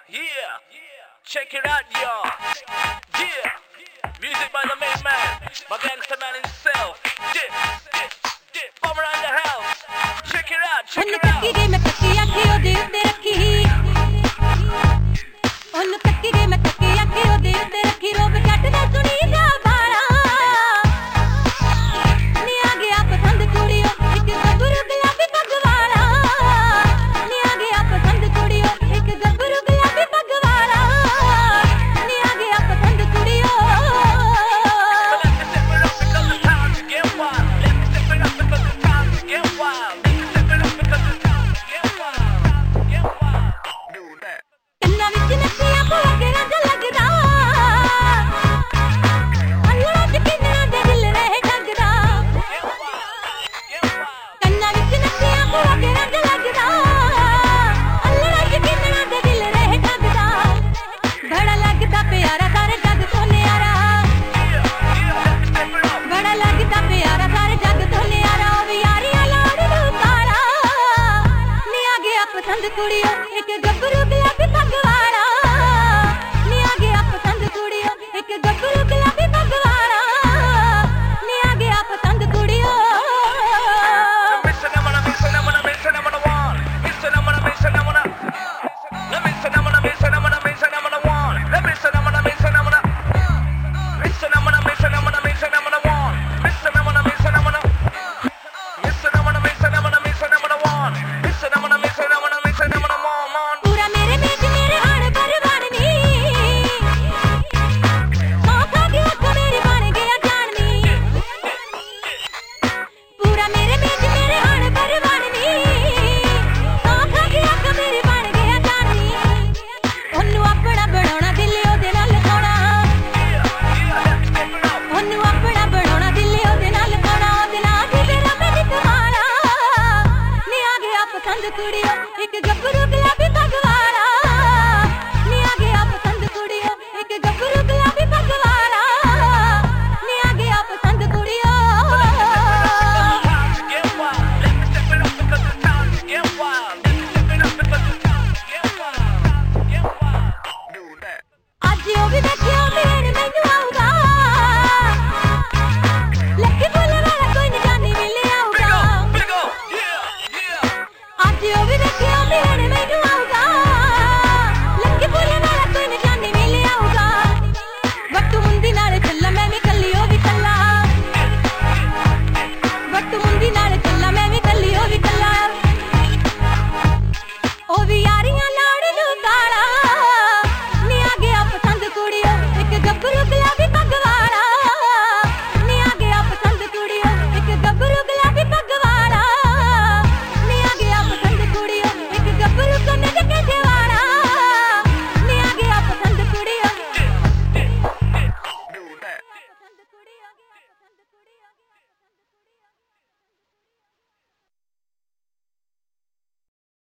Yeah, check it out, y'all. Yeah, music by the main man, my gangster man himself. Yeah, come around the house. Check it out, check it out. मैं तकिया की ओदे उत्ते रखी ओनु तक्की गई मैं तकिया की ओदे उत्ते रखी रोब जट दा सुनी जा बाड़ा नी आ गया पसंद कुड़ियो एक गबरू गुलाबी पग वाला नी आ गया पसंद कुड़ियो एक गबरू गुलाबी पग वाला नी आ गया पसंद कुड़ियो कुड़ियों एक गबरू गुलाबी पग वाला